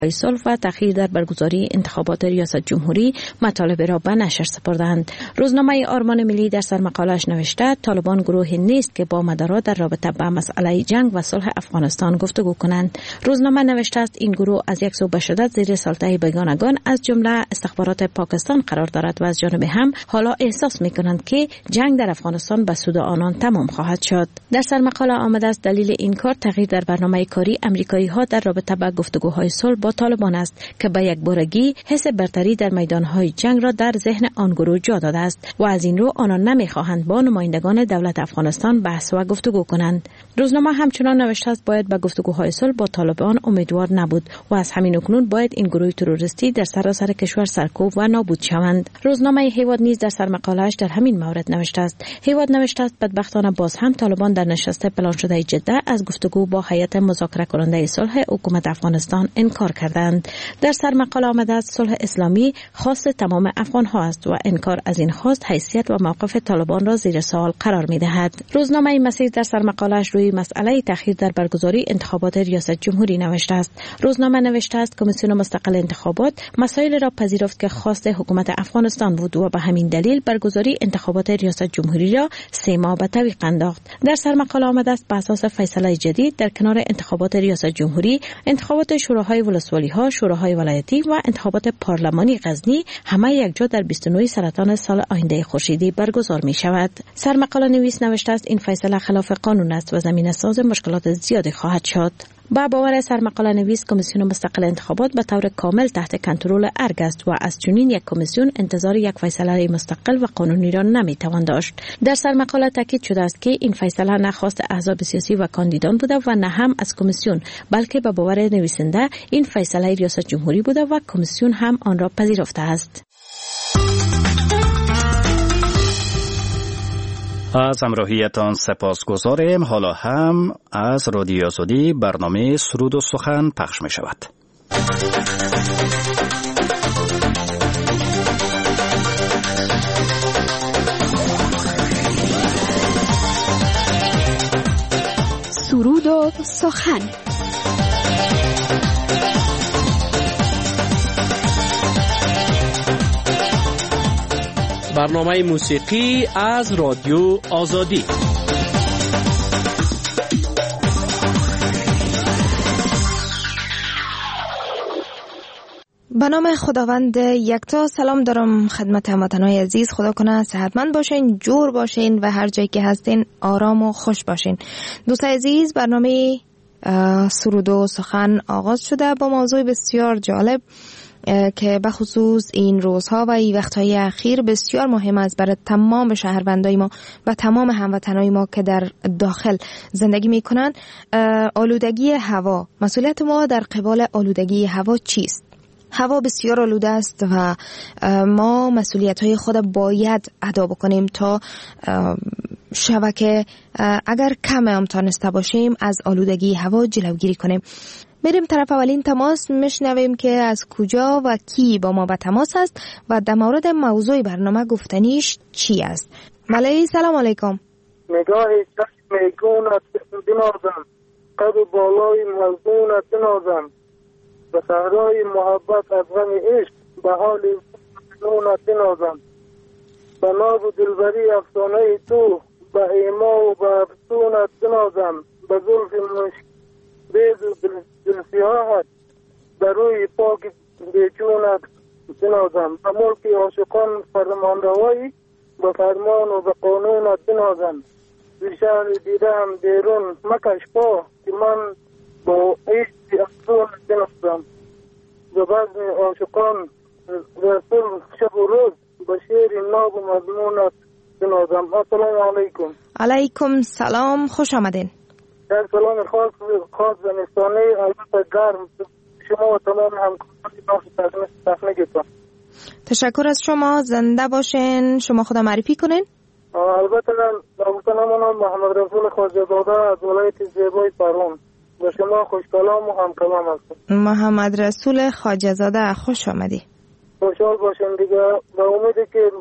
صلح و تأخیر در برگزاری انتخابات ریاست جمهوری مطالب را به نشر سپردند. روزنامه آرمان ملی در سرمقاله‌اش نوشته طالبان گروهی نیست که با مدارا در رابطه با مسئله جنگ و صلح افغانستان گفتگو کنند. روزنامه نوشته است این گروه از یک سو به شدت زیر سلطه بیگانگان از جمله استخبارات پاکستان قرار دارد و از جانب هم حالا احساس می‌کنند که جنگ در افغانستان به سود آنان تمام خواهد شد. در سرمقاله آمده است دلیل این کار تغییر در برنامه کاری آمریکایی‌ها در رابطه با گفتگوهای صلح با طالبان است که به یک بارگی حس برتری در میدانهای جنگ را در ذهن آن گروه جا داده است و از این رو آنان نمی‌خواهند با نمایندگان دولت افغانستان بحث و گفتگو کنند. روزنامه همچنان نوشته است باید به گفتگوهای صلح با طالبان امیدوار نبود و از همین اکنون باید این گروه تروریستی در سراسر کشور سرکوب و نابود شوند. روزنامه هیواد نیز در سرمقاله‌اش در همین مورد نوشته است. هیواد نوشته است بدبختانه باز هم طالبان در نشست پلان شده جده از گفتگو با هیئت مذاکره کننده صلح حکومت افغانستان انکار کردند. در سرمقاله آمده است صلح اسلامی خواست تمام افغان‌ها است و انکار از این خواست حیثیت و موقف طالبان را زیر سوال قرار می‌دهد. روزنامه مسیر در سرمقاله‌اش روی مسئله تأخیر در برگزاری انتخابات ریاست جمهوری نوشته است. روزنامه نوشته است کمیسیون مستقل انتخابات مسائل را پذیرفت که خواست حکومت افغانستان بود و به همین دلیل برگزاری انتخابات ریاست جمهوری را 3 ماه به تعویق انداخت. در سرمقاله آمده است به اساس فیصله جدید در کنار انتخابات ریاست جمهوری، انتخابات شوراهای ولسوالی‌ها، شوراهای ولایتی و انتخابات پارلمانی غزنی همه یکجا در 29 سرطان سال آینده خورشیدی برگزار می شود. سرمقاله نویس نوشته است این فیصله خلاف قانون است و زمینه ساز مشکلات زیادی خواهد شد. با باور سرمقاله نویس کمیسیون مستقل انتخابات به طور کامل تحت کنترل ارگ است و از چنین یک کمیسیون انتظار یک فیصله مستقل و قانونی را نمیتوان داشت. در سرمقاله تاکید شده است که این فیصله نه خواست احزاب سیاسی و کاندیدان بوده و نه هم از کمیسیون، بلکه به باور نویسنده این فیصله ریاست جمهوری بوده و کمیسیون هم آن را پذیرفته است. از همراهیتان سپاسگزاریم. حالا هم از رادیو آزادی برنامه سرود و سخن پخش می شود. سرود و سخن. برنامه موسیقی از رادیو آزادی. به نام خداوند یکتا سلام دارم خدمت هموطنان عزیز. خدا کنه صحتمند باشین، جور باشین و هر جایی که هستین آرام و خوش باشین. دوستان عزیز، برنامه سرود و سخن آغاز شده با موضوع بسیار جالب که به خصوص این روزها و این وقتهای اخیر بسیار مهم است برای تمام شهروندای ما و تمام هموطنای ما که در داخل زندگی میکنن. آلودگی هوا. مسئولیت ما در قبال آلودگی هوا چیست؟ هوا بسیار آلوده است و ما مسئولیت‌های خود باید ادا بکنیم تا شبکه اگر کم هم تانسته باشیم از آلودگی هوا جلوگیری کنیم. میریم طرف اولین تماس، میشنویم که از کجا و کی با ما به تماس است و در مورد موضوع برنامه گفتنیش چی است. بله، سلام علیکم. نگاه چشم میگونت بنازم، قد بالای مزدونت بنازم، به صحرای محبت از غم عشق به حال نونت بنازم، به ناز و دلبری افسانه تو به ایما و به افسونت بنازم، به زلف بیز و دلسیاحت به روی پاک بیچونت بنازم، به ملک عاشقان فرمانروایی به فرمان و به قانونت بنازم، به شهر دیدم بیرون مکش پا که من با عشق افسونت بنازم، به بزم عاشقان رسول شب و روز به شعر ناب و مضمونت بنازم. السلام علیکم. علیکم سلام، خوش آمدین. در سلام خاص زمستانه البته گرم شما و تمام همکاران تکنیکتان. تشکر از شما، زنده باشین. شما خدا معرفی کنین. البته من محمد رسول خواجه زاده از ولایت زیبای پروان و شما خوش کلام و هم کلام هستم. محمد رسول خواجه زاده، خوش آمدی. خوشحال باشین دیگه و امیدی که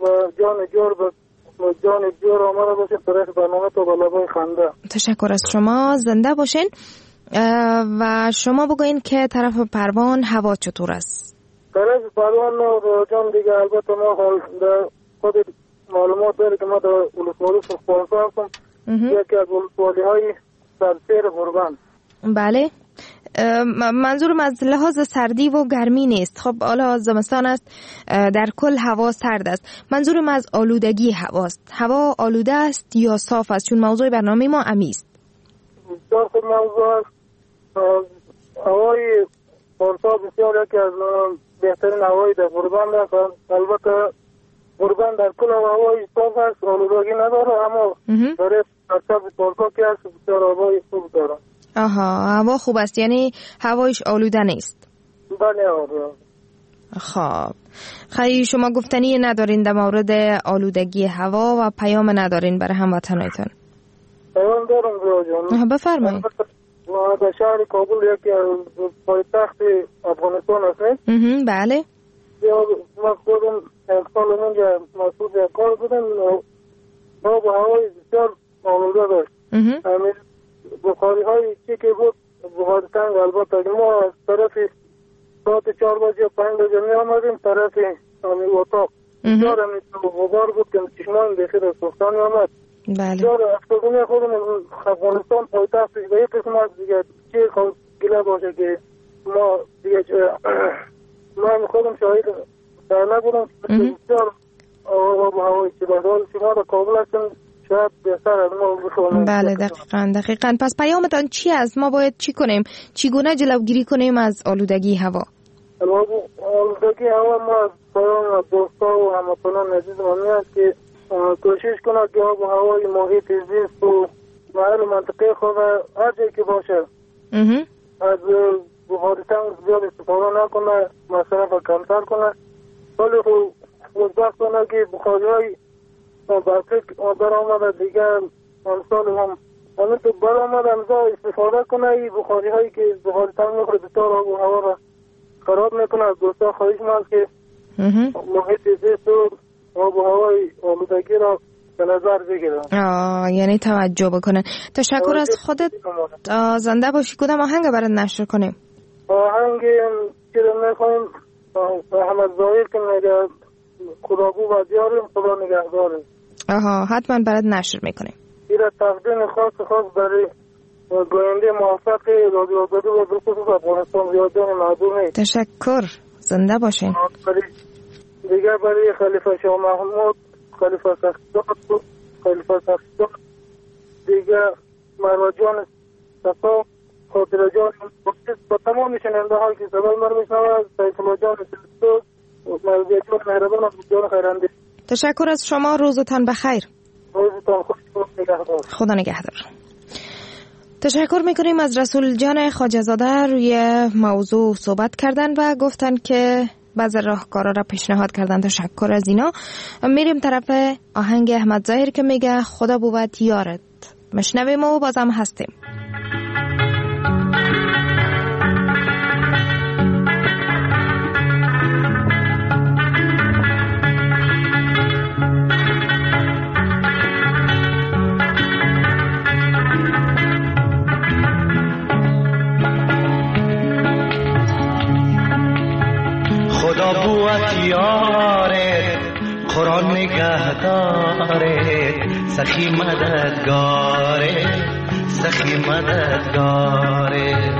جان جور آمده باشه طرف برنامه تو به لبای خنده. تشکر از شما، زنده باشین. و شما بگوین که طرف پروان هوا چطور است؟ طرف پروان جان دیگه البته ما خود معلومات داره که ما در ولسوالی سرخپارسا هستم، یکی از ولسوالی های سرسیر غربند. بله، منظورم از لحاظ سردی و گرمی نیست. خب حالا زمستان است، در کل هوا سرد است. منظورم از آلودگی هواست. هوا آلوده است یا صاف است؟ چون موضوع برنامه ما عمی است. بسیار خوب موضوع است. هوای پارسا بسیار یکی از بهترین هوایی در غربند است. البته غربند در کل هوای صاف است، آلودگی نداره، اما در سرسب پارسا که است بسیار هوای خوب داره. آها، هوا خوب است، یعنی هوایش آلوده نیست. بله آره. خب خیلی شما گفتنی ندارین در مورد آلودگی هوا و پیام ندارین برای هموطنانتون؟ پیام دارم جان. بفرمایید. ما در شهر کابل یکی از پایتخت افغانستان است. بله. ما خودم سال اونجا مسئول کار بودم، ما با هوای بسیار آلوده داشت. بخاری های چی که بود بخاری تنگ، البته ما از طرف ساعت 4 بجه 5 بجه می آمدیم طرف اتاق بسیار غبار بود که چشمان بخیر از سختان می آمد. بسیار افتادون خودم افغانستان پایتختش به یک قسم از دیگه چی گله باشه که ما دیگه من خودم شاهد در نبودم. بسیار آب و هوایی که بدال شما در کابل هستم شاید بهتر از ما بخونم. بله دقیقاً. پس پیامتان چی است؟ ما باید چی کنیم؟ چگونه جلوگیری کنیم از آلودگی هوا؟ آلودگی هوا ما پیام دوستا و هموطنان عزیز ما میاد که کوشش کنه که آب و هوای محیط زیست و محل منطقه خود هر جایی که باشه از بخاری تنگ زیاد استفاده نکنه، مصرف کمتر کنه. ولی خب وضبط کنه که بخاری های بر آمده دیگه امثال هم همین تو بر آمده امضا استفاده کنه. ای بخاری هایی که بخاری تنگ میخوره بسیار آب و هوا را خراب میکنه. از دوستا خواهش ماست که محیط زیست و آب و هوای آلودگی را به نظر بگیرن. یعنی توجه بکنن. تشکر از خودت. زنده باشی. کدام آهنگ برات نشر کنیم؟ آهنگ که میخوایم احمد ظاهر که میگه خداگو و دیاریم خدا نگهداریم. حتما برات نشر میکنیم. این تقدیم خاص برای گوینده موفق رادیو آزادی و بالخصوص افغانستان زیادان معدومه. تشکر. زنده باشین. دیگه برای خلیفه شاه محمود، خلیفه سخشداد، دیگه مروه جان صفا، خاطره جان با تمام شننده هایی که صدای من میشنوند، سیف الله جان سلسدوز، مرضیه جان مهربان و جان خیرنده. تشکر از شما. روزتان بخیر. روزتان خوش. خدا نگهدار. تشکر میکنیم از رسول جان خواجه‌زاده. روی موضوع صحبت کردن و گفتن که بعض راهکارا را پیشنهاد کردن. تشکر از اینا. میریم طرف آهنگ احمد ظاهر که میگه خدا بود یارت. مشنویم و بازم هستیم. خدا بود یارت، قرآن نگهدارت، سخی مددگارت، سخی مددگارت.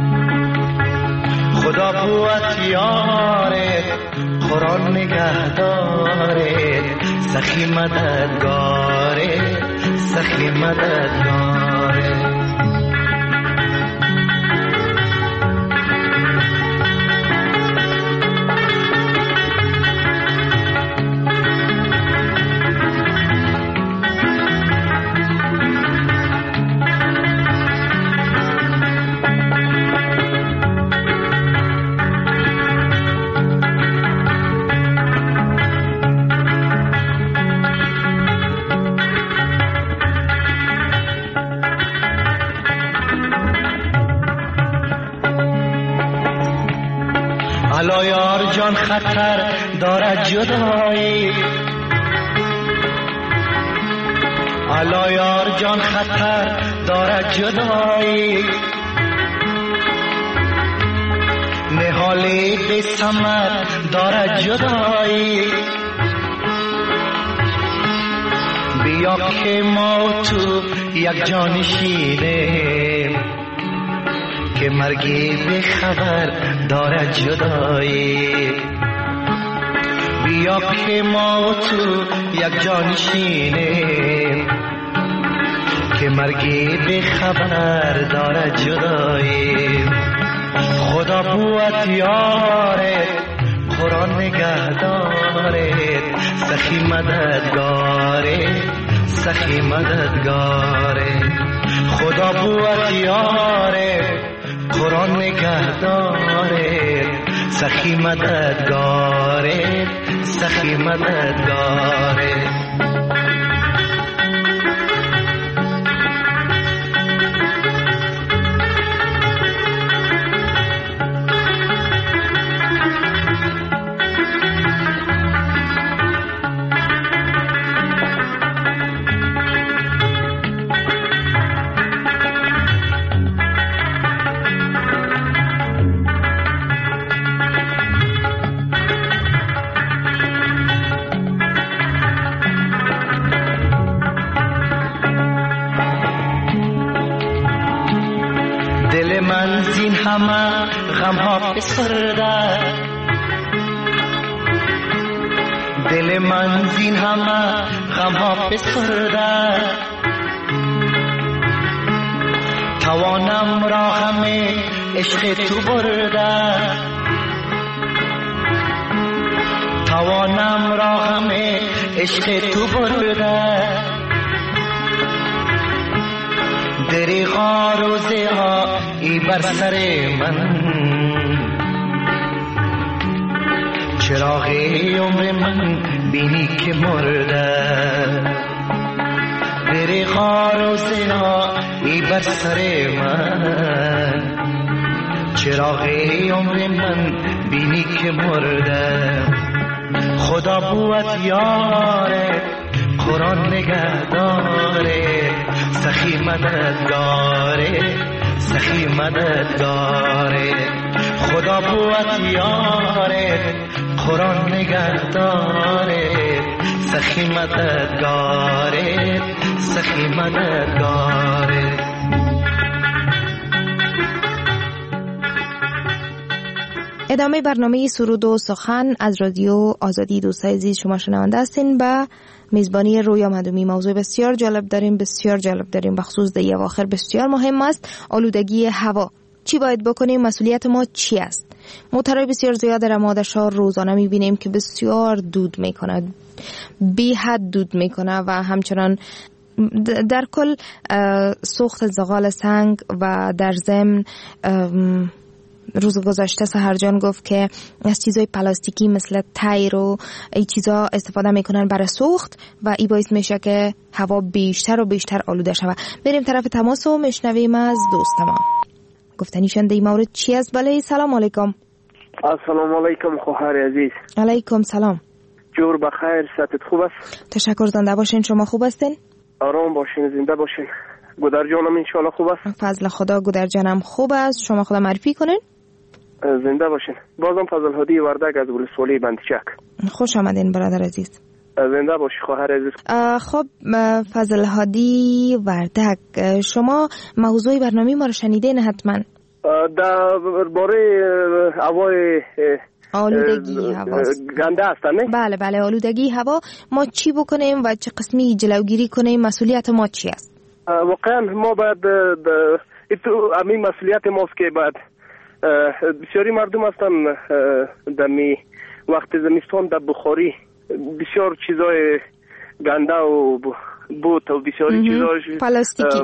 خدا بود یارت، قرآن نگهدارت، سخی مددگارت، سخی مددگارت. الا یار جان خطر دارد جدایی، الا یار جان خطر دارد جدایی، حالی بی ثمر دارد جدایی. بیا که ما تو یک جانشینیم که مرگی به خبر دارد جدایی. بیا که ما تو یک جانشینیم که مرگی به خبر دارد جدایی. خدا بوت یاره قرآن نگهداره، سخی مددگاره سخی مددگاره. خدا بوت یاره قرآن نگهداره، سخی مددگاره سخی مددگاره. همه غم ها بسرده، دل من زین همه غم ها بسرده. توانم را همه عشق تو برده، توانم را همه عشق تو برده. دریغا روزه ها ای بر سر من، چراغ عمر من بینی که مرده. دریغا روزه ها ای بر سر من، چراغ عمر من بینی که مرده. خدا بوت یاره قرآن نگهداره، سخی مددگاره سخی مددگاره. خدا بوت یاره قرآن نگهداره، سخی مددگاره سخی مددگاره. ادامه برنامه سرود و سخن از رادیو آزادی. دوستای عزیز شما شنونده هستین به میزبانی رویا مدومی. موضوع بسیار جالب داریم بخصوص در اواخر بسیار مهم است، آلودگی هوا. چی باید بکنیم؟ مسئولیت ما چی است؟ موتورهای بسیار زیاد در مادرشهر روزانه میبینیم که بسیار دود میکنه، بی حد دود میکنه و همچنان در کل سوخت زغال سنگ و در ضمن روز گذشته سحرجان گفت که از چیزای پلاستیکی مثل تیر و این چیزا استفاده میکنن برای سوخت و این باعث میشه که هوا بیشتر و بیشتر آلوده شود. بریم طرف تماس و میشنویم از دوست ما. گفتنیشان در این مورد چی است؟ بله سلام علیکم. السلام علیکم خواهر عزیز. علیکم سلام. جور بخیر، صحتت خوب است؟ تشکر، زنده باشین. شما خوب هستین؟ آرام باشین، زنده باشین. گودر جانم انشالله خوب است؟ فضل خدا گودر جانم خوب است. شما خدا معرفی کنین. زنده باشین. بازم فضل هادی وردک از ولسوالی بندچک. خوش آمدین برادر عزیز. زنده باشی خواهر عزیز. خب فضل هادی وردک، شما موضوع برنامه ما رو شنیدین حتما. درباره هوای آلودگی هوا گنده است نه؟ بله بله، آلودگی هوا. ما چی بکنیم و چه قسمی جلوگیری کنیم؟ مسئولیت ما چی است؟ واقعا ما باید همین مسئولیت ماست که باید بسیاری مردم هستن در وقت زمستان در بخاری بسیار چیزای گنده و بوت و بسیاری چیزای پلاستیکی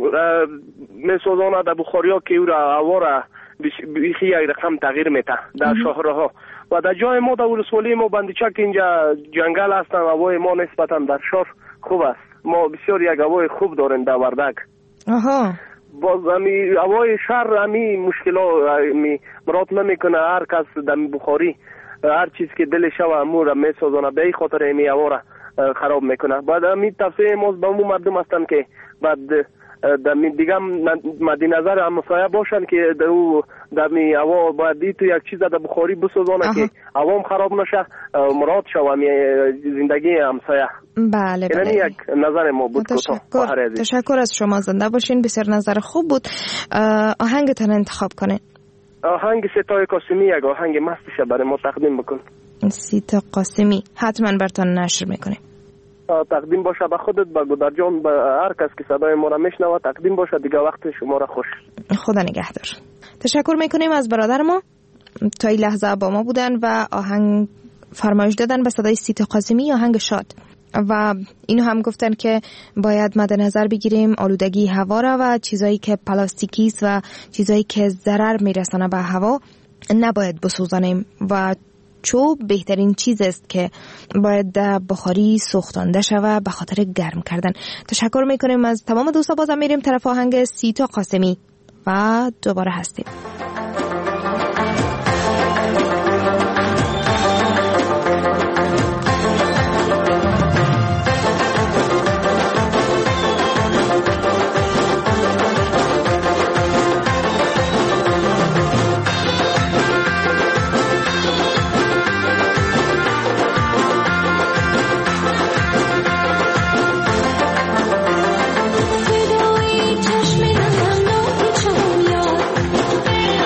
میسازانه در بخاری ها که او را هوا را بیخی یک رقم تغییر میده در شهرها و در جای ما در ولسوالی ما بندیچک اینجا جنگل هستن، هوای ما نسبتا در شهر خوب است. ما بسیار یک هوای خوب داریم در وردک. باز همی هوای شهر همی مشکلات مراد نمیکنه. هر کس در بخاری هر چیز که دلش و امور میسازانه به این خاطر همی هوا را خراب میکنه. بعد همی توصیه ما به مردم هستن که بعد دیگه مد نظر همسایه باشن که در می هوا باید تو یک چیز در بخاری بسوزانه که هوا خراب نشه مراد شوم زندگی همسایه. بله بله. این یک نظر ما بود. تشکر از شما، زنده باشین. بسیار نظر خوب بود. آهنگتان انتخاب کنین. آهنگ سیتا قاسمی یک آهنگ مستشه برای ما تقدیم بکن. سیتا قاسمی حتما براتون نشر میکنیم. تقدیم باشه به خودت، به گودر جان، به هر کس که صدای ما را میشنوه تقدیم باشه. دیگه وقت شما را خوش. خدا نگهدار. تشکر میکنیم از برادر ما تا این لحظه با ما بودن و آهنگ فرمایش دادن به صدای سیتا قاسمی، آهنگ شاد. و اینو هم گفتن که باید مد نظر بگیریم آلودگی هوا را و چیزایی که پلاستیکی است و چیزایی که ضرر میرسانه به هوا نباید بسوزانیم و چوب بهترین چیز است که باید در بخاری سوختانده شود به خاطر گرم کردن. تشکر میکنیم از تمام دوستا. بازم میریم طرف آهنگ سیتا قاسمی و دوباره هستیم. صدای چشم نم ناپیچان یاد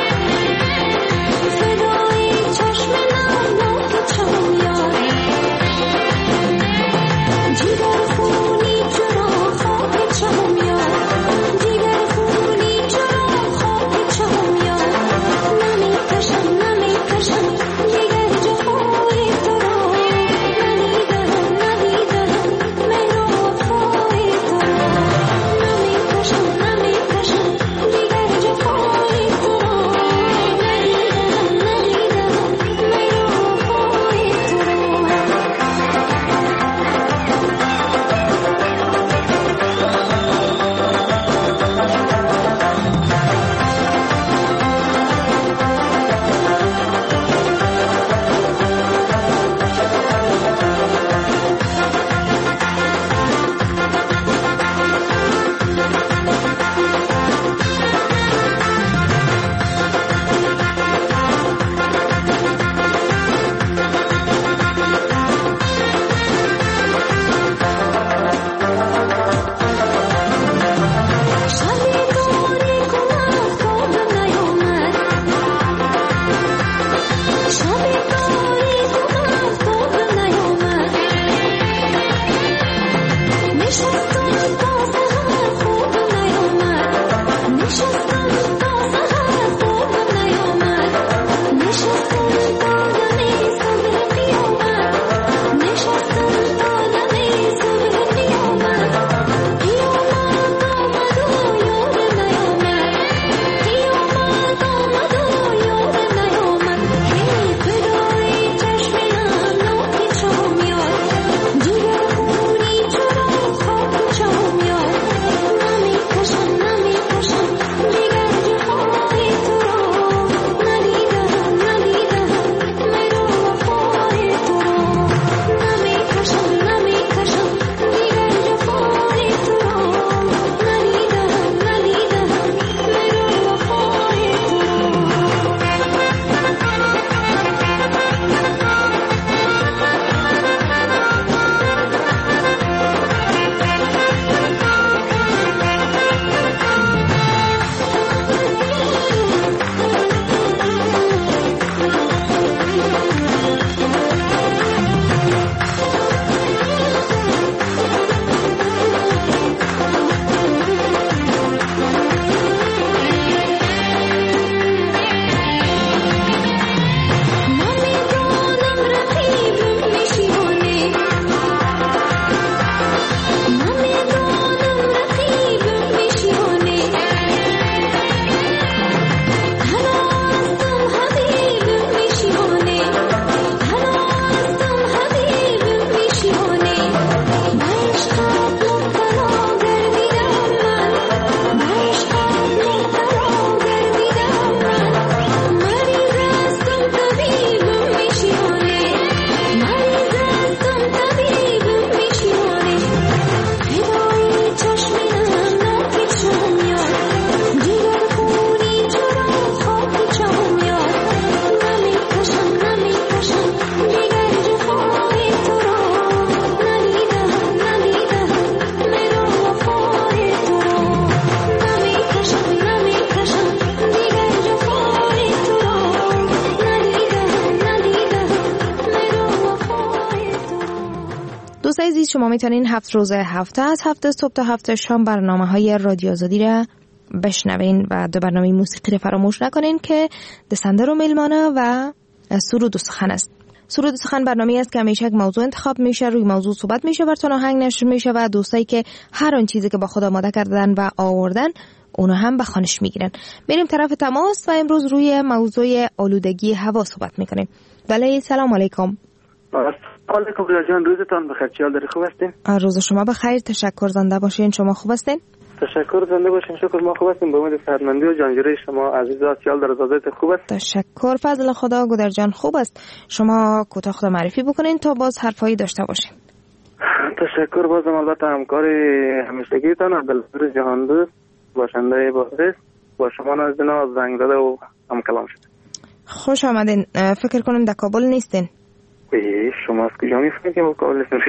عزیز، شما میتونین 7 روز هفته از 7 صبح تا 7 شام برنامه‌های رادیو آزادی را بشنوین و دو برنامه موسیقی را فراموش نکنین که دسندر و میلمانه و سرود و سخن است. سرود و سخن برنامه‌ای است که همیشه یک موضوع انتخاب میشه، روی موضوع صحبت میشه، براتون آهنگ نشر میشه و دوستایی که هر آن چیزی که با خود آماده کردن و آوردن اونو هم به خوانش میگیرن. بریم طرف تماس و امروز روی موضوع آلودگی هوا صحبت میکنیم. بله، سلام علیکم. علیکم جان، روزتان بخیر. چیال داری؟ خوب هستین؟ روز شما بخیر، تشکر. زنده باشین. شما خوب هستین؟ تشکر. زنده باشین. شکر. ما خوب هستیم. به امید صحتمندی و جانجوری شما عزیزا. چیال در وضعیت خوب است؟ تشکر. فضل خدا. گودر جان خوب است. شما کوتاه خود معرفی بکنین تا باز حرفایی داشته باشین. تشکر. بازم البته همکار همیشگیتان عبدالقادر جهان دوست باشنده بازرس با شما نازدینا زنگ زده و هم کلام شد. خوش آمدین. فکر کنم در کابل نیستین. شما از کجا میفهمید که ما کابل نیستیم؟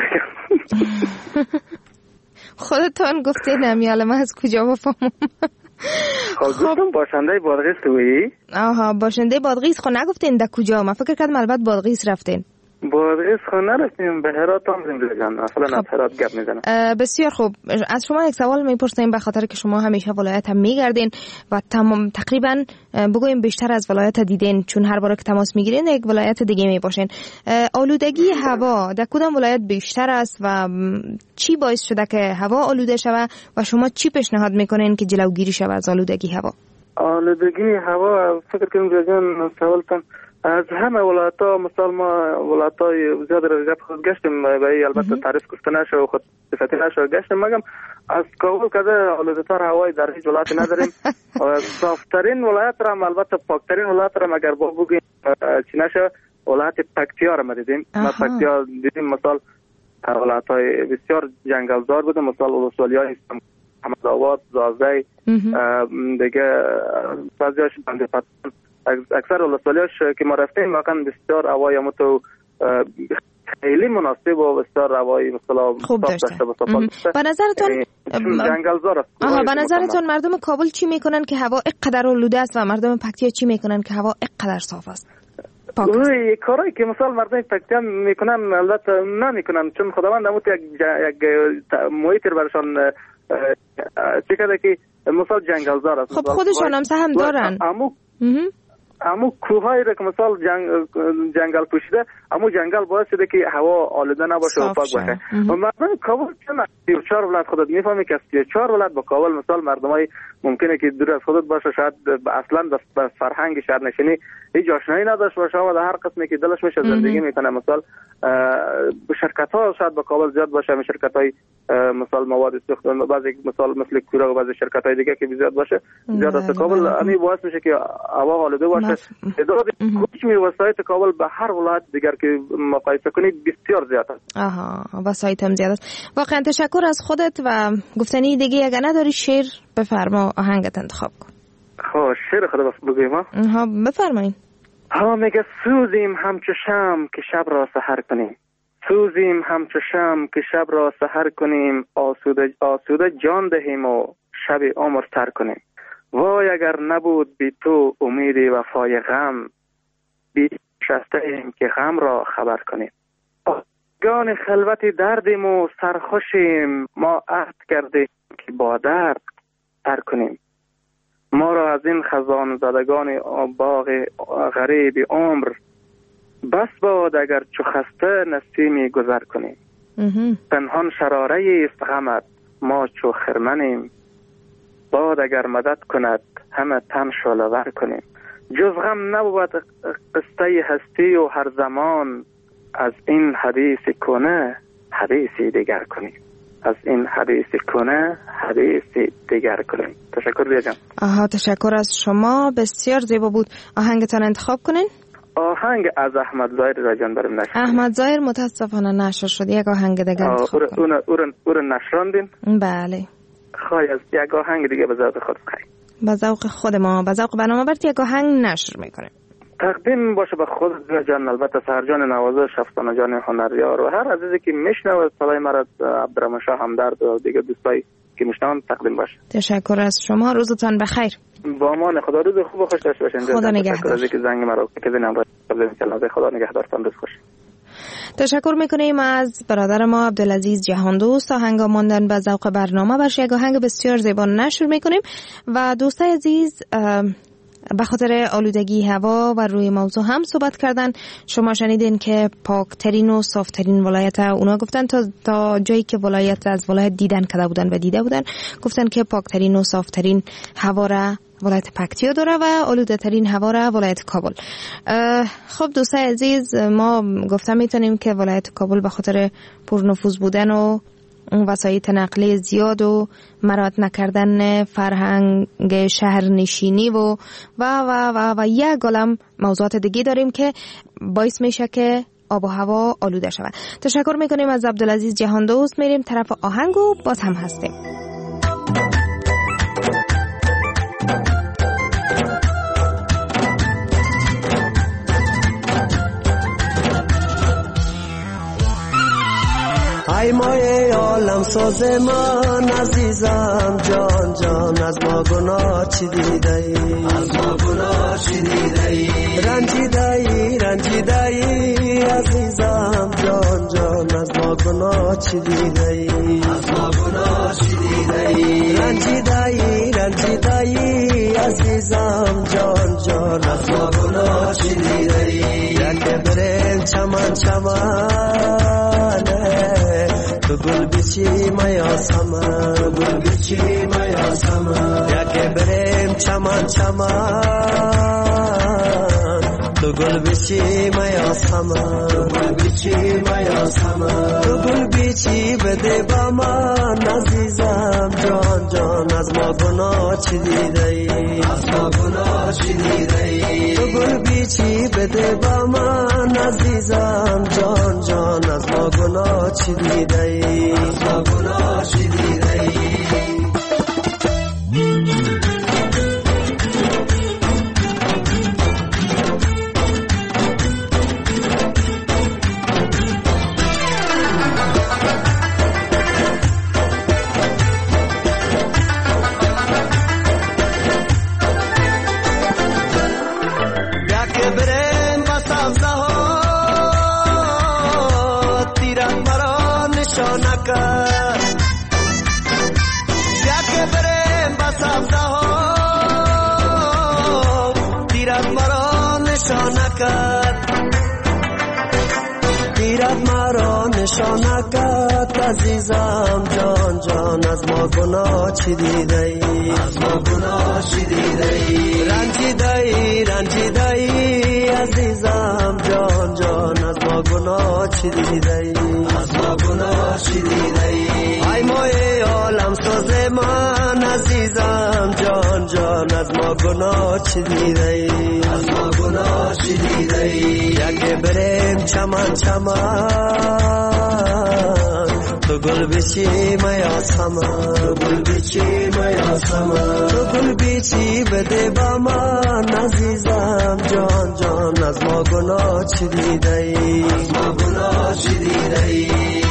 خودتان گفتین امیال من از کجا بفهمم؟ خب گفتم باشنده بادغیس تویی؟ آها، باشنده بادغیس. خب نگفتین در کجا؟ من فکر کردم البته بادغیس رفتین. بادغیس خب نرفتیم، به هرات هم زنده جان. اصلا از هرات گپ میزنم. بسیار خوب. از شما یک سوال میپرسیم به خاطر که شما همیشه ولایت هم میگردین و تقریبا بگویم بیشتر از ولایت دیدین، چون هر بار که تماس میگیرین یک ولایت دیگه میباشین. آلودگی هوا در کدام ولایت بیشتر است و چی باعث شده که هوا آلوده شوه و شما چی پیشنهاد میکنین که جلوگیری شوه از آلودگی هوا؟ آلودگی هوا فکر کنم جان سوالتان از همه ولایت‌ها، مثلا ما ولایت‌های زیاد را خود گشتیم، برای البته تعریف گفته نشه و خود صفتی نشه گشتیم، مگم از کابل کده آلوده‌تر هوای در هیچ ولایتی نداریم. صافترین ولایت را هم البته پاکترین ولایت را اگر با بگیم چی نشه ولایت پکتیا را دیدیم. ما پکتیا دیدیم، مثلا ولایت‌های بسیار جنگلزار بوده، مثلا ولسوالی‌های احمدآباد، زازی، دیگه بعضی‌هاش بنده پتن، اکثر ولسوالیاش که ما رفتیم واقعا بسیار هوای متو خیلی مناسب و بسیار هوای مثلا خوب داشته. به نظرتون جنگلزار است. به نظرتون مردم کابل چی میکنن که هوا اینقدر آلوده است و مردم پکتیا چی میکنن که هوا اینقدر صاف است؟ روی کاری که مثلا مردم پکتیا میکنن البته نمیکنن، چون خداوند همون یک محیط برشان چه کرده که مثلا جنگلزار است. خب خودشون هم سهم دارن. امو کوهایی را که مثال جنگل پوشیده، امو جنگل باعث شده که هوا آلوده نباشه و پاک باشه. و مردم کابل چون 34 ولایت خودت میفهمی که 34 ولایت با کابل مثال مردمای ممکنه که دور از خودت باشه، شاید اصلا به فرهنگ شهرنشینی هیچ آشنایی نداشته باشه و در هر قسمی که دلش میشه زندگی میکنه. مثال شرکت ها شاید با کابل زیاد باشه، شرکت های مثال مواد سوخت، بعضی مثال مثل کورا و بعضی شرکت های دیگه که زیاد باشه، زیاد از کابل همین باعث میشه که هوا آلوده باشه. تعداد کوچمی وسایت کابل به هر ولایت دیگر که مقایسه کنید بسیار زیاد است. وسایت هم زیاد است. واقعا تشکر از خودت و گفتنی دیگه اگه نداری شعر بفرما، آهنگت انتخاب کن. خب شعر خدا بس بگویم ها؟ بفرمایید. میگه سوزیم همچو شمع که شب را سحر کنیم، سوزیم همچو شمع که شب را سحر کنیم، آسوده جان دهیم و شب عمر تر کنیم. وای اگر نبود بی تو امید وفای غم، بی شسته ایم که غم را خبر کنیم. گان خلوت دردیم و سرخوشیم، ما عهد کردیم که با درد تر کنیم. ما را از این خزان زدگان باغ غریب عمر، بس باد اگر چو خسته نسیمی گذر کنیم. پنهان شراره است غمت، ما چو خرمنیم، باد اگر مدد کند همه تن شعله‌ور کنیم. جز غم نبود قصه هستی و هر زمان، از این حدیث کنه حدیثی دیگر کنیم. از این حدیث کنه حدیثی دیگر کنیم. تشکر بیاجم. تشکر از شما، بسیار زیبا بود. آهنگتان انتخاب کنین. آهنگ از احمد ظاهر راجان بریم نشر. احمد ظاهر متاسفانه نشر شد. یک آهنگ دیگه انتخاب کنین. اون نشراندین؟ بله. خواهی از یک آهنگ دیگه به ذوق خود خواهی. به ذوق خود ما، به ذوق برنامه برد یک آهنگ نشر میکنیم. تقدیم باشه به خود جان، البته سهرجان نوازش، افسانه جان هنریار و هر عزیزی که میشنوه صدای مرا، عبدالرحمن شاه همدرد و دیگه دوستایی که میشنون تقدیم باشه. تشکر از شما، روزتان بخیر. با امان خدا، روز خوب و خوش داشته باشین. خدا نگهدار. که زنگ مرا که زنم را خدا نگهدارتان، روز خوش. تشکر میکنیم از برادر ما عبدالعزیز جهاندوست. آهنگ ماندن به ذوق برنامه برش یک آهنگ بسیار زیبا نشر میکنیم. و دوستای عزیز به خاطر آلودگی هوا و روی موضوع هم صحبت کردن. شما شنیدین که پاکترین و صافترین ولایت اونا گفتن تا جایی که ولایت از ولایت دیدن کرده بودن و دیده بودن، گفتن که پاکترین و صافترین هوا را ولایت پکتیا داره و آلوده ترین هوا را ولایت کابل. خب دوستای عزیز، ما گفتم میتونیم که ولایت کابل به خاطر پرنفوذ بودن و وسایل نقلیه زیاد و مراعات نکردن فرهنگ شهر نشینی و یک عالم موضوعات دیگه داریم که باعث میشه که آب و هوا آلوده شود. تشکر میکنیم از عبدالعزیز جهاندوست. میریم طرف آهنگ و باز هم هستیم. ای مایه عالم ساز من عزیزم جان جان، از ما گناه چی دیده ای؟ از ما گناه چی دیده ای؟ رنجیده ای عزیزم جان جان، از ما گناه چی دیده ای؟ از ما گناه چی دیده ای؟ رنجیده ای عزیزم جان جان، از ما گناه چی دیده ای؟ یک بریم چمن تو گل بیچی میا سمن، گل بیچی میا سمن، یکی بریم چمن تو گل بیچی میا سمن، گل بیچی میا سمن، تو گل بیچی بده با من عزیزم جان جان، از ما گناه چی دیده ای؟ از ما گناه چی دیده ای؟ تو گل بیچی بده با من عزیزم جان جان، از ما گناه چی دیده ای؟ از ما گناه چی دیده ای؟ نشانکت عزیزم جان جان، از ما گناه چی دیده ای؟ از ما گناه چی دیده ای؟ رنجیده ای عزیزم جان جان، از ما گناه چی دیده ای؟ از ما گناه چی دیده ای؟ ای مایه عالم ساز من عزیزم جان جان، از ما گناه چی دیده ای؟ از ما گناه چی دیده ای؟ یکی بریم چمن تو گل بیچی میا سمن، گل بیچی میا سمن، تو گل بیچی بده با من عزیزم جان جان، از ما گناه چی دیده ای؟ از ما گناه چی دیده ای؟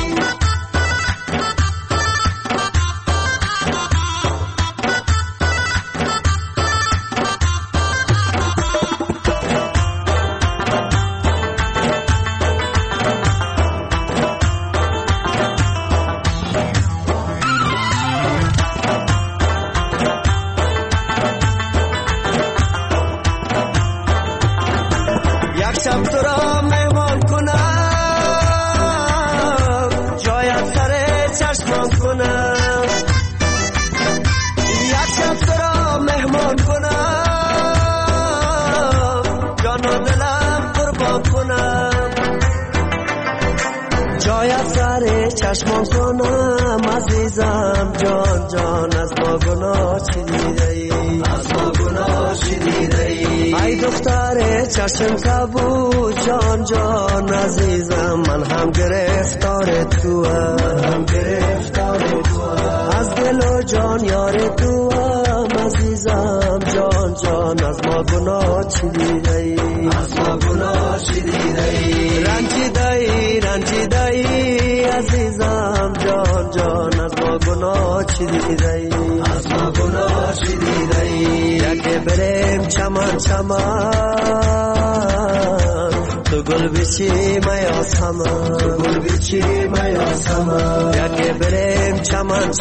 چشمان کنم عزیزم جان جان، از ما گناه چی دیده ای؟ از ما گناه چی دیده ای؟ ای دختر چشم کبود جان جان عزیزم، من هم گرفتار تو هم گرفتار تو، از دل و جان یار تو عزیزم جان جان، از ما گناه چی دیده ای؟ از ما گناه چی دیده ای؟ رنجیده ای عزیزم جان جان، از ما گناه چی دیده ای؟ از ما گناه چی دیده ای؟ یکی بریم چمن تو تو گل بیچی میاسم تو گل بیچی میاسم یکی بریم چمن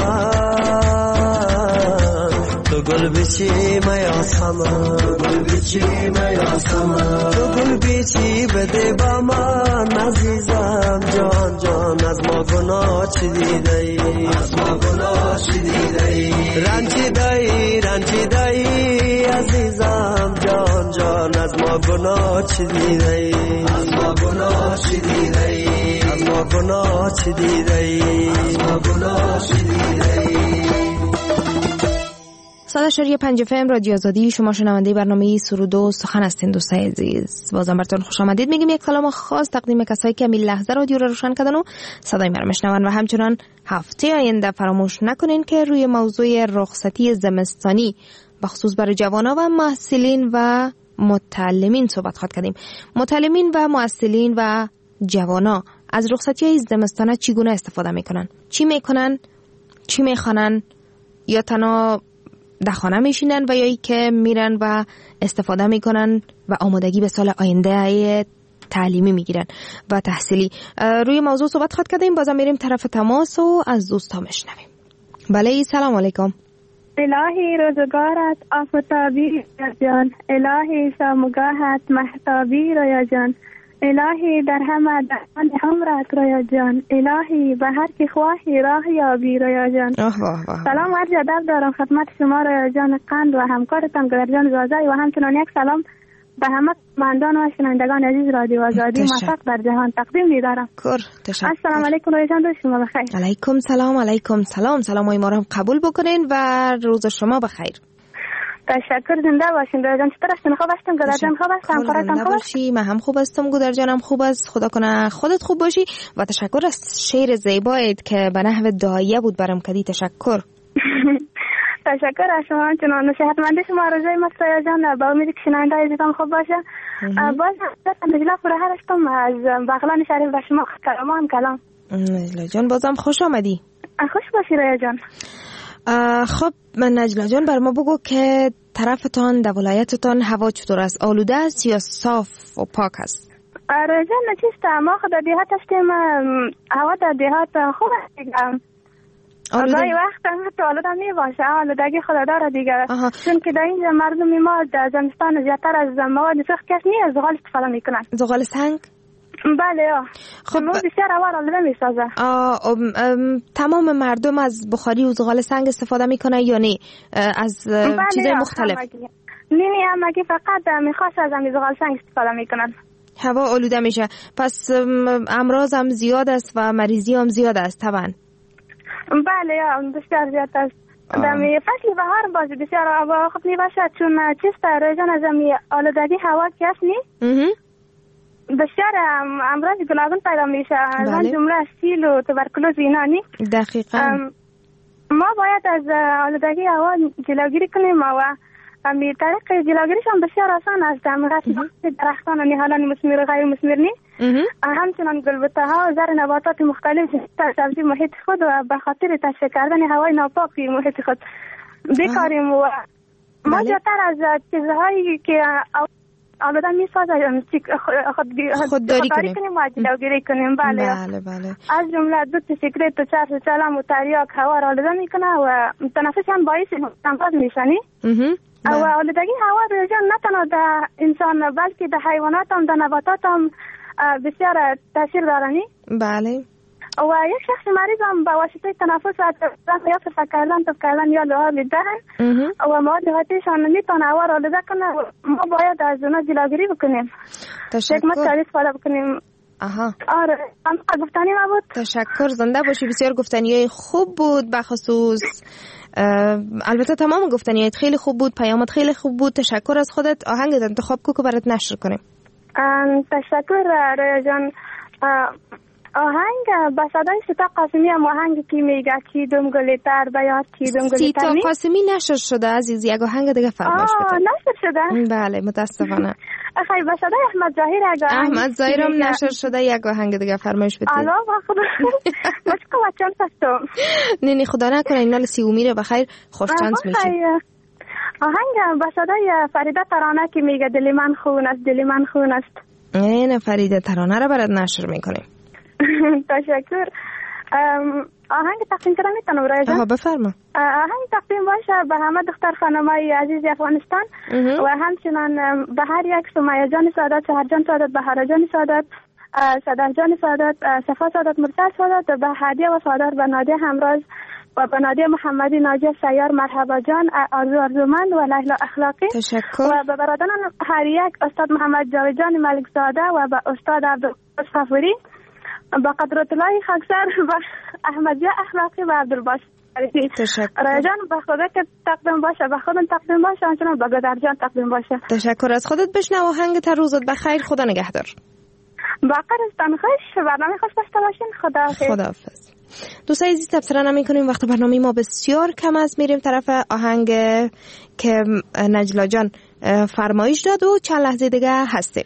تو گل بیچی میاسم تو گل بیچی میاسم تو گل بیچی بده با من عزیزم جان جان از ما گناه چی دیده ای از ما گناه چی دیده ای رنجی دایی عزیزم جان جان از ما گناه چی دیده ای از ما گناه چی دیده ای از ما گناه چی دیده ای از ما گناه چی دیده ای 100.5 FM رادیو آزادی، شما شنونده برنامه سرود و سخن هستین دوستای عزیز. بازم براتون خوش آمدید میگیم. یک سلام خاص تقدیم کسایی که می لحظه رادیو رو روشن کردن و صدای ما رو میشنون و همچنان هفته آینده فراموش نکنین که روی موضوع رخصتی زمستانی بخصوص برای جوانا و محصلین و متعلمین صحبت خواهد کردیم. متعلمین و محصلین و جوانا از رخصتی زمستانه چگونه استفاده میکنن؟ چی میکنن؟ چی میخوانن؟ یا تنها در خانه میشینن و یا ای که میرن و استفاده میکنن و آمادگی به سال آینده تعلیمی میگیرن و تحصیلی. روی موضوع صحبت خواهد کردیم. بازم میریم طرف تماس و از دوستا میشنویم. بله سلام علیکم. الهی روزگارت آفتابی جان، الهی شامگاهت محتابی رویا جان، الهی در همه دهان عمرت رویا جان، الهی به هر کی خواهی راه یابی رویا جان. سلام عرض ادب دارم خدمت شما رویا جان قند و همکارتان گلرجان زازایی و همچنان یک سلام به همه مندان و شنوندگان عزیز رادیو آزادی موفق در جهان تقدیم می‌دارم. السلام علیکم رویا جان، روز شما بخیر. علیکم سلام. سلامای ما رو هم قبول بکنین و روز شما بخیر. تشکر. زنده باشین گودر جان. چطور هستین؟ خوب هستین گودر جان؟ خوب هستم. کارتون خوب است؟ من هم خوب هستم گودر جانم خوب است. خدا کنه خودت خوب باشی و تشکر از شعر زیبایت که به نحو دایه بود برام کردی. تشکر. تشکر از شما. چنان نصیحتمندی شما روزای مصر جان. با امید که شنونده عزیزم خوب باشه. باز نجلا فراهر هستم از بغلان شریف به شما کلام. نجلا جان بازم خوش آمدی. خوش باشی رویا جان. خب نجلا جان بر ما بگو که طرفتان در ولایتتان هوا چطور است؟ آلوده است یا صاف و پاک است؟ رویا جان چیست ما خود در دیهات هستیم. هوا در دیهات خوب است دیگه. گاهی وقت هم حتی آلوده می باشه. آلودگی خدا داره دیگه. چون که در اینجا مردم ما در زمستان زیادتر از مواد سوخت کش نیست زغال استفاده میکنن. زغال سنگ؟ بله. خب بسیار هوا آلوده میسازه. تمام مردم از بخاری و زغال سنگ استفاده میکنه یا نه از چیزای مختلف؟ نه همگی فقط میخواست از زغال سنگ استفاده میکنن. هوا آلوده میشه پس امراض هم زیاد است و مریضی هم زیاد است طبعا. بله بسیار زیاد است. در فصل بهار باز بسیار هوا خوب میباشد چون چیست رجان از آلودگی هوا کس نی بسیار امراض گوناگون پیدا میشه. از آن جمله سیل و توبرکلوز اینا نی. دقیقاً. ما باید از آلودگی هوا جلوگیری کنیم و طریق جلوگیریش هم بسیار آسان است. درختان نهالان مثمر و غیر مثمر نی. همچنان گلبته ها و زر نباتات مختلف سبزی محیط خود و به خاطر تشویق کردن هوای ناپاکی محیط خود بکاریم و ما جاتر از چیزهایی که آلوده می سازه خودداری کنیم و جلوگیری کنیم. بله. از جمله دود سیگرت و چرس و چلم و تریاک هوا را آلوده میکنه و تنفس هم باعث امراض میشنی. و آلودگی هوا روزان نه تنها در انسان بلکه در حیوانات هم در نباتات هم بسیار تاثیر دارنی. بله. و یک شخص مریض هم با واسطه تنفس یا فکرلن یا لحاظ دهن و مواد حیاتیشان میتونه هوا را آلوده کنه. ما باید از اونا جلوگیری بکنیم. حکمت کاری استفاده بکنیم. آره گفتنی ما بود. تشکر. زنده باشی. بسیار گفتنیای خوب بود بخصوص البته تمام گفتنیات خیلی خوب بود. پیامت خیلی خوب بود. تشکر از خودت. آهنگت انتخاب کو که برات نشر کنیم. تشکر رویا جان. آهنگ به صدای سیتا قاسمی هم آهنگی که میگه کیدم گلیتر بیاد کیدم گلیتر سیتا قاسمی نشر شده عزیز. یک آهنگ دیگه فرمایش بده. نشر شده؟ بله متاسفانه. خیلی به صدای احمد ظاهر احمد ظاهر هم نشر شده. یک آهنگ دیگه فرمایش بده. الله خدا مشکل بچم هستم. نه خدا نکنه اینا سی میره بخیر خوش چانس میشه. آهنگ به صدای فریده ترانه که میگه دل من خون است دل من خون است. این فریده ترانه رو برات نشر میکنیم. تشکر. آهنگ تقدیم کردن میتونم رایجا؟ بفرما. آهنگ تقدیم باشه به همه دختر خانمای عزیز افغانستان و همچنان به هر یک سمیه جان سعادت، سحر جان سعادت، بهار جان سعادت، صدر جان سعادت، صفا سعادت، مرتضی سعادت، به هدیه و صادر، به نادیه همراز و به نادیه محمدی، ناجیه سیار، مرحبا جان، ارزومند و لیلا اخلاقی. تشکر. و به برادران هر یک، استاد محمد جاوید جان ملک زاده و به استاد عبدالقادر صفوری، با قدرت الله خاکسر و احمدیه اخلاقی و عبدالباش. تشکر. رایجان به خدا که تقدیم باشه، به خودم تقدیم باشه، همچنان به گدر جان تقدیم باشه. تشکر از خودت. بشنو آهنگ تا روزت بخیر. خدا نگهدار. باقر استان خوش، برنامه خوش داشته باشین. خداحافظ. دوستای عزیز تبصره نمی‌کنیم، وقت برنامه ما بسیار کم است. میریم طرف آهنگ که نجلا جان فرمایش داد و چند لحظه دیگه هستیم.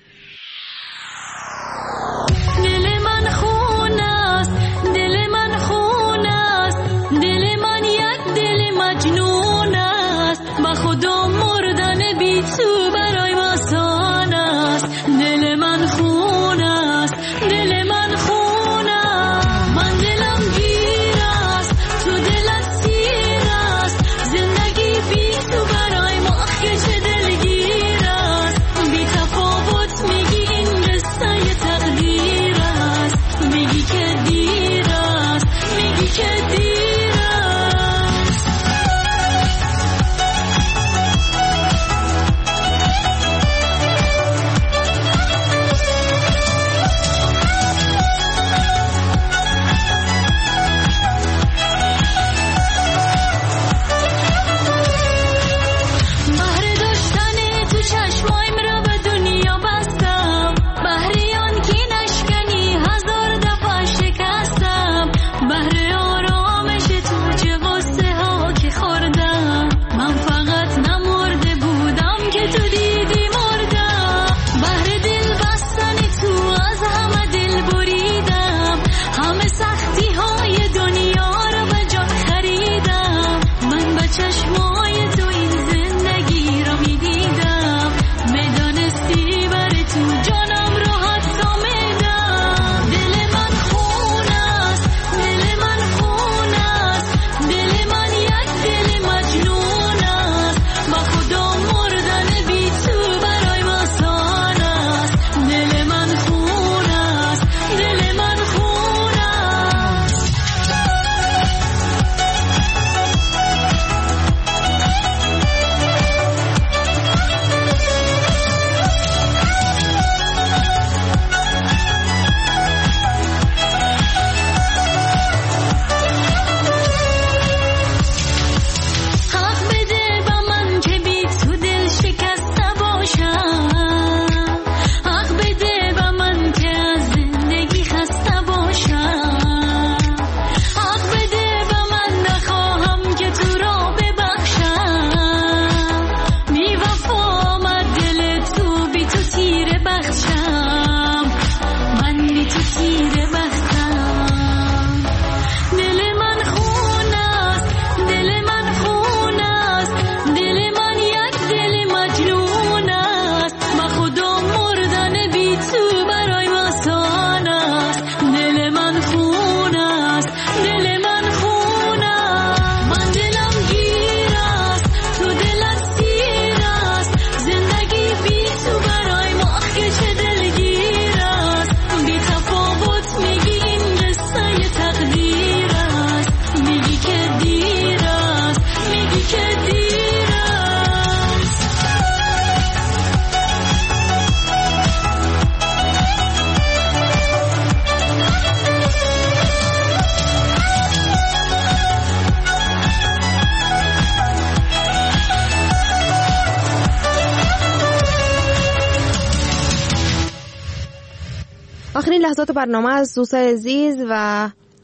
آخرین لحظات برنامه از دوستای عزیز و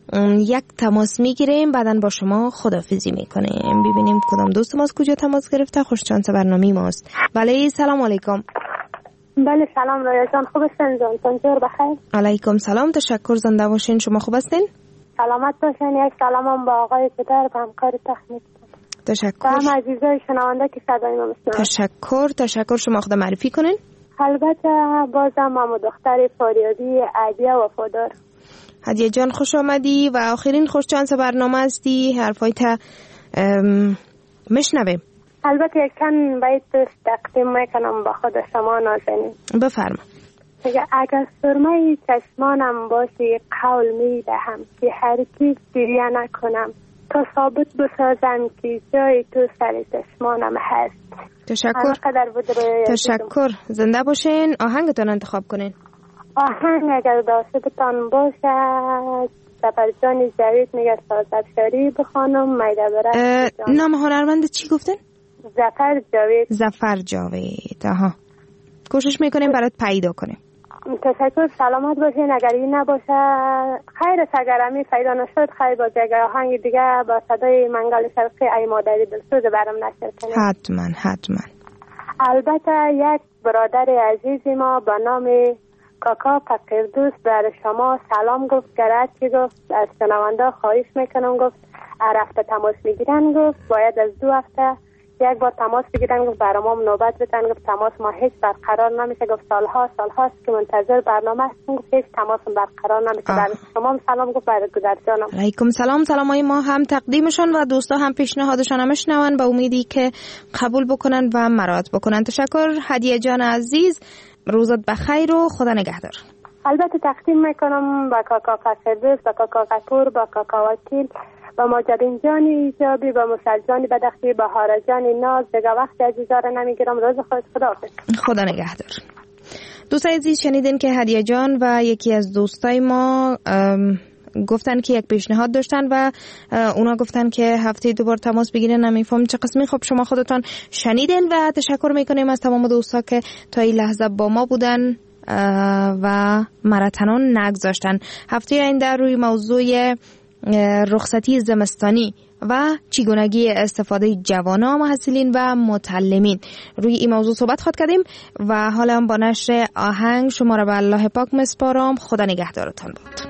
یک تماس میگیریم، بعداً با شما خداحافظی میکنیم. ببینیم کدام دوست ما از کجا تماس گرفته. خوش شانس برنامه ماست. بله سلام علیکم. بله سلام رایه جان، خوب هستین جان؟ تنجور بخیر. علیکم سلام، تشکر، زنده باشین. شما خوب هستین؟ سلامت باشین. یک سلامم با آقای پدر و همکار تخمیت. تشکر. هم عزیزای شنونده که صدای ما میشنون. تشکر. شما خود معرفی کنین. البته بازم مام دختر فاریابی عدیه وفادار. هدیه جان خوش آمدی و آخرین خوش چانس برنامه هستی. حرفایت مشنویم. البته یک چند بیت تقدیم میکنم با خود شما نازنین. بفرما. اگر سرمه چشمانم باشی قول می دهم که هرگز گریه نکنم تا ثابت بسازم که جای تو سر چشمانم هست. تشکر. زنده باشین. آهنگتان انتخاب کنین. آهنگ اگر داستان باشه زفرجان جاوید میگه سازد شاری بخوانم میده برد. نام هنرمند چی گفتن؟ زفر جاوید. آها. کوشش میکنیم برات پیدا کنیم. تشکر. سلامت باشین. اگر این نباشه خیر، اگر امی پیدا نشد خیر باشه. اگر آهنگ دیگه با صدای منگل شرقی ای مادری دلسوز برام نشر کنیم. حتما. البته یک برادر عزیزی ما به نام کاکا فقیردوست در شما سلام گفت. گرچه گفت از شنونده خواهش میکنم گفت هر هفته تماس میگیرن، گفت باید از 2 هفته یک بار تماس بگیرن، گفت برام نوبت بدن. گفت تماس ما هیچ برقرار نمیشه. گفت سالهاست که منتظر برنامه هستم. گفت هیچ تماس برقرار نمیشه. برای شما سلام گفت. برای گذر جانم علیکم سلام. سلامای ما هم تقدیمشون و دوستا هم پیشنهادشون هم میشنون، به امیدی که قبول بکنن و مراعات بکنن. تشکر هدیه جان عزیز. روزت بخیر و خدا نگهدار. البته تقدیم میکنم با کاکا فقیردوست، با کاکا قطور، با کاکا وکیل، با ماجدین جانی ایجابی، با مسجانی بدختی، با هارجانی ناز. دیگه وقت عزیزا رو نمیگیرم. روز خود خداحافظ. خدا نگهدار. دوستای عزیز شنیدین که هدیه جان و یکی از دوستای ما گفتن که یک پیشنهاد داشتن و اونا گفتن که هفته 2 بار تماس بگیرن. نمیفهم چه قسمی. خب شما خودتان شنیدین و تشکر میکنیم از تمام دوستا که تا این لحظه با ما بودن و مرتنان نگذاشتن. هفته آینده روی موضوع رخصتی زمستانی و چگونگی استفاده جوانان محصلین و متعلمین روی این موضوع صحبت خواهد کردیم و حالا با نشر آهنگ شما را به الله پاک مسپارم. خدا نگهدارتان بود.